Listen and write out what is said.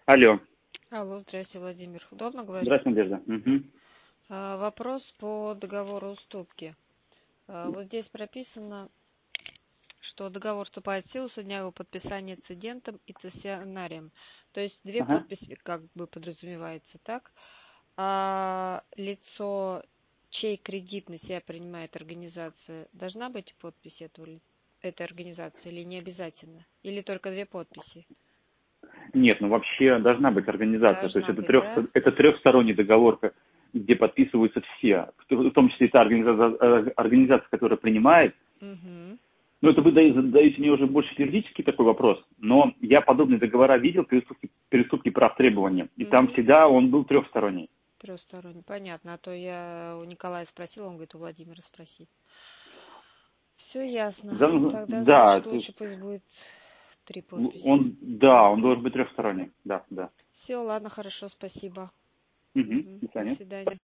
Алло. Алло, здрасте, Владимир. Удобно говорить? Здравствуйте, Надежда. Мгм. Вопрос по договору уступки. Вот здесь прописано, что договор вступает в силу со дня его подписания цедентом и цессионарием. То есть две Ага. подписи как бы подразумевается, так? А лицо, чей кредит на себя принимает организация, должна быть подпись этой организации или не обязательно? Или только две подписи? Нет, ну вообще должна быть организация. То есть Должна это, быть, да? это трехсторонний договор, где подписываются все. В том числе и та организация, которая принимает. Угу. Ну, это вы задаете мне уже больше юридический такой вопрос. Но я подобные договора видел при уступке прав требования. И там Угу. всегда он был трехсторонний. Трехсторонний, понятно. А то я у Николая спросила, он говорит, у Владимира спроси. Все ясно. Тогда, Да, значит, то есть лучше пусть будет три подписи. он должен быть трехсторонний. Да, да. Все, ладно, хорошо, спасибо. Угу. Мгм. До До свидания. свидания.